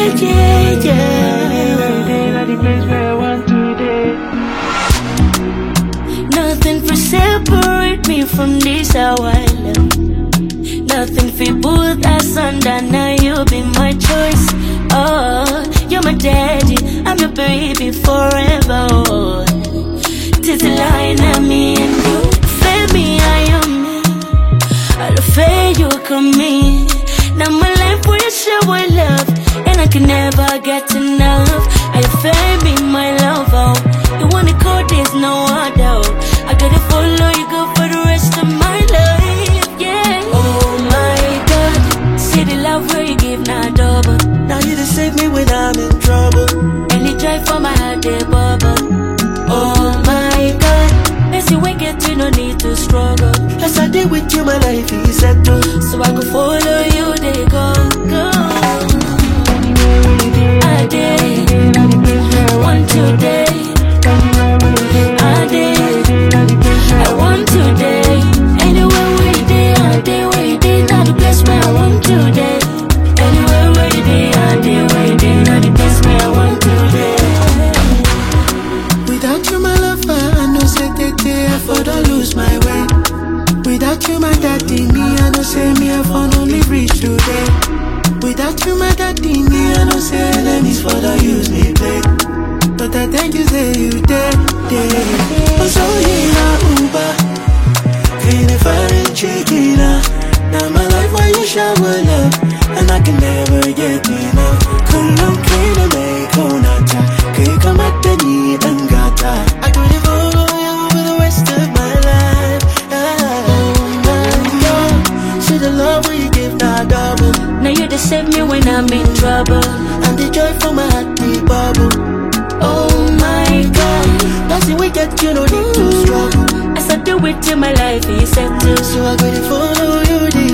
yeah, yeah. The place where I want today. Nothing for separate me from this our love. Nothing for put us under. Now you be my choice. Oh, you're my daddy, I'm your baby forever. Oh, tis a line at me and you. Fed me, I am me. I'll fail you come me. Now my life will show with love, and I can never get enough. I fed me, my love. Oh, you want to call this no other. I gotta follow you go for the rest of my life. Yeah. Oh my God, see the love where you give now double. Now you just save me when I'm in trouble. And you try for my heart, they bubble. Oh my God, as you wake it, you no need to struggle. As I did with you, my life is settled. So I could follow you, they go, go. I did, want today. I did, I want today. Anywhere we did, I did, we did. Not the place where I want today. Anywhere we did, I did, we did. Not the place where I want today. Without you, my lover, I know say I for don't lose my way. Without you, my daddy, me, I know say me, I for only reach today. Without you, my daddy, me, I know say enemies for the use me play. But I thank you, say you dead. Oh, so yeah, Uber. Clean if I ain't checking now my life where you shower love, and I can never get enough. Couldn't clean and make honata. Can't come at the need and gata. I could follow you for the rest of my life. Oh my God, see the love where you give now double. Now you just save me when I'm in trouble. And the joy from my heart the bubble. Oh my God, that's the way that you don't need to struggle. as I do it till my life is settled. So I gotta follow you.